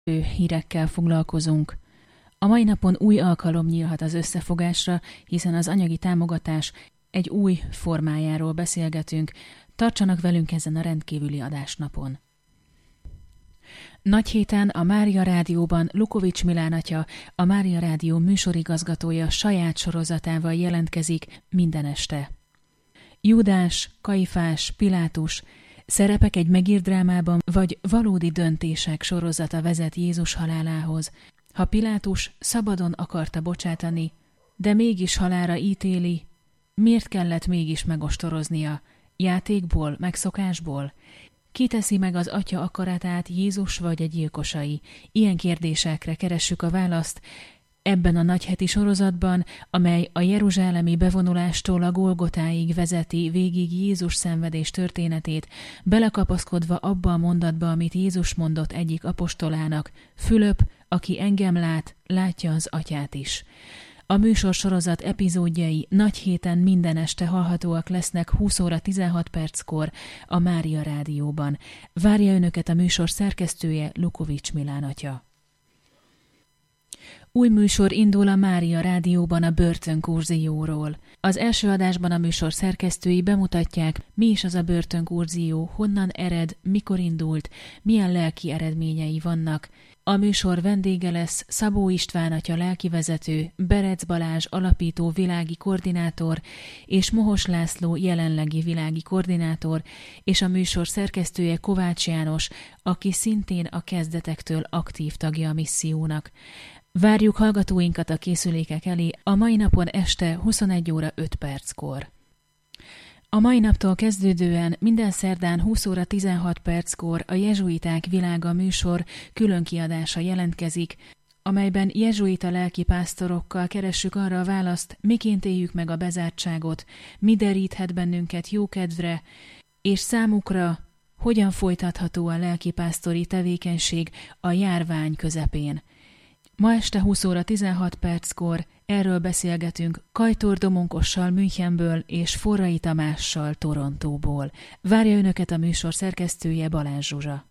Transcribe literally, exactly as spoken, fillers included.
hírekkel foglalkozunk. A mai napon új alkalom nyílhat az összefogásra, hiszen az anyagi támogatás egy új formájáról beszélgetünk. Tartsanak velünk ezen a rendkívüli adásnapon. Nagy héten a Mária Rádióban Lukovics Milán atya, a Mária Rádió műsorigazgatója saját sorozatával jelentkezik minden este. Júdás, Kajfás, Pilátus, szerepek egy megírt drámában vagy valódi döntések sorozata vezet Jézus halálához. Ha Pilátus szabadon akarta bocsátani, de mégis halálra ítéli, miért kellett mégis megostoroznia? Játékból, megszokásból? Ki teszi meg az atya akaratát, Jézus vagy a gyilkosai? Ilyen kérdésekre keressük a választ ebben a nagyheti sorozatban, amely a jeruzsálemi bevonulástól a Golgotáig vezeti végig Jézus szenvedés történetét, belekapaszkodva abba a mondatba, amit Jézus mondott egyik apostolának: Fülöp, aki engem lát, látja az atyát is. A műsorsorozat epizódjai nagy héten minden este hallhatóak lesznek húsz óra tizenhat perckor a Mária Rádióban. Várja önöket a műsor szerkesztője, Lukovics Milán atya. Új műsor indul a Mária Rádióban a börtönkurzióról. Az első adásban a műsor szerkesztői bemutatják, mi is az a börtönkurzió, honnan ered, mikor indult, milyen lelki eredményei vannak. A műsor vendége lesz Szabó István atya lelkivezető, Berec Balázs alapító világi koordinátor és Mohos László jelenlegi világi koordinátor, és a műsor szerkesztője Kovács János, aki szintén a kezdetektől aktív tagja a missziónak. Várjuk hallgatóinkat a készülékek elé a mai napon este huszonegy óra öt perckor. A mai naptól kezdődően minden szerdán húsz óra tizenhat perckor a Jezsuiták világa műsor különkiadása jelentkezik, amelyben jezsuita lelkipásztorokkal keressük arra a választ, miként éljük meg a bezártságot, mi deríthet bennünket jókedvre, és számukra hogyan folytatható a lelkipásztori tevékenység a járvány közepén. Ma este húsz óra tizenhat perckor erről beszélgetünk Kajtor Domonkossal Münchenből és Forrai Tamással Torontóból. Várja önöket a műsor szerkesztője, Balázs Zsuzsa.